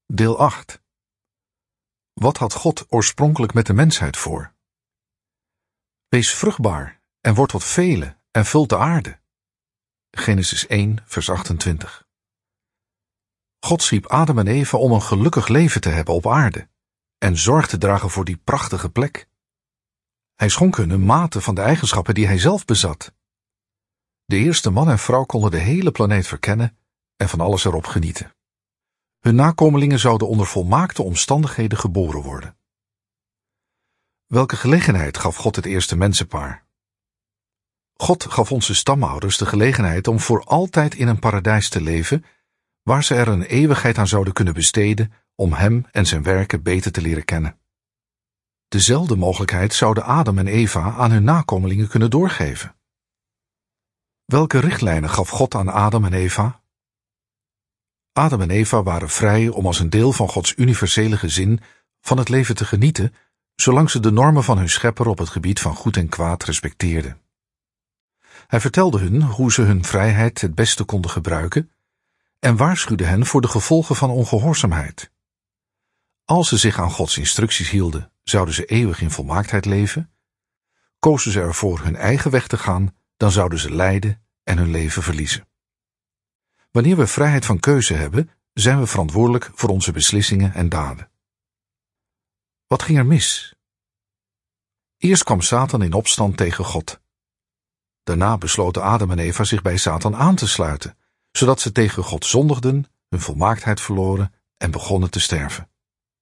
Deel 8. Wat had God oorspronkelijk met de mensheid voor? Wees vruchtbaar en word tot velen en vult de aarde. Genesis 1, vers 28. God schiep Adam en Eva om een gelukkig leven te hebben op aarde en zorg te dragen voor die prachtige plek. Hij schonk hun een mate van de eigenschappen die hij zelf bezat. De eerste man en vrouw konden de hele planeet verkennen en van alles erop genieten. Hun nakomelingen zouden onder volmaakte omstandigheden geboren worden. Welke gelegenheid gaf God het eerste mensenpaar? God gaf onze stamouders de gelegenheid om voor altijd in een paradijs te leven, waar ze er een eeuwigheid aan zouden kunnen besteden om hem en zijn werken beter te leren kennen. Dezelfde mogelijkheid zouden Adam en Eva aan hun nakomelingen kunnen doorgeven. Welke richtlijnen gaf God aan Adam en Eva? Adam en Eva waren vrij om als een deel van Gods universele gezin van het leven te genieten, zolang ze de normen van hun schepper op het gebied van goed en kwaad respecteerden. Hij vertelde hun hoe ze hun vrijheid het beste konden gebruiken en waarschuwde hen voor de gevolgen van ongehoorzaamheid. Als ze zich aan Gods instructies hielden, zouden ze eeuwig in volmaaktheid leven. Kozen ze ervoor hun eigen weg te gaan, dan zouden ze lijden en hun leven verliezen. Wanneer we vrijheid van keuze hebben, zijn we verantwoordelijk voor onze beslissingen en daden. Wat ging er mis? Eerst kwam Satan in opstand tegen God. Daarna besloten Adam en Eva zich bij Satan aan te sluiten, zodat ze tegen God zondigden, hun volmaaktheid verloren en begonnen te sterven.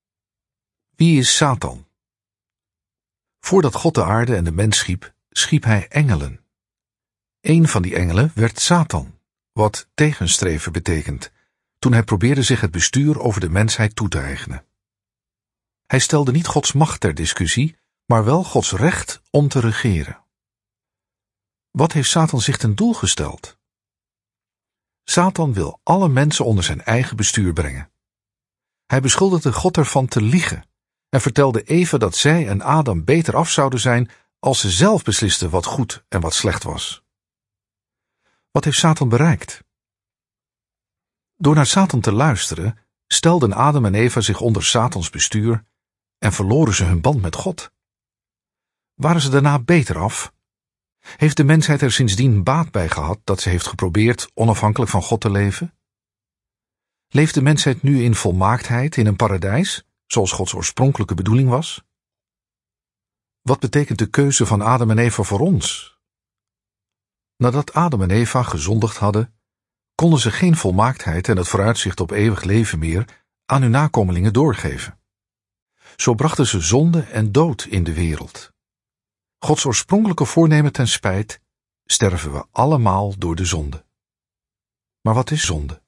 Wie is Satan? Voordat God de aarde en de mens schiep, schiep hij engelen. Een van die engelen werd Satan, wat tegenstrever betekent, toen hij probeerde zich het bestuur over de mensheid toe te eigenen. Hij stelde niet Gods macht ter discussie, maar wel Gods recht om te regeren. Wat heeft Satan zich ten doel gesteld? Satan wil alle mensen onder zijn eigen bestuur brengen. Hij beschuldigde God ervan te liegen en vertelde Eva dat zij en Adam beter af zouden zijn als ze zelf beslisten wat goed en wat slecht was. Wat heeft Satan bereikt? Door naar Satan te luisteren, stelden Adam en Eva zich onder Satans bestuur en verloren ze hun band met God. Waren ze daarna beter af? Heeft de mensheid er sindsdien baat bij gehad dat ze heeft geprobeerd onafhankelijk van God te leven? Leeft de mensheid nu in volmaaktheid in een paradijs, zoals Gods oorspronkelijke bedoeling was? Wat betekent de keuze van Adam en Eva voor ons? Nadat Adam en Eva gezondigd hadden, konden ze geen volmaaktheid en het vooruitzicht op eeuwig leven meer aan hun nakomelingen doorgeven. Zo brachten ze zonde en dood in de wereld. Gods oorspronkelijke voornemen ten spijt, sterven we allemaal door de zonde. Maar wat is zonde?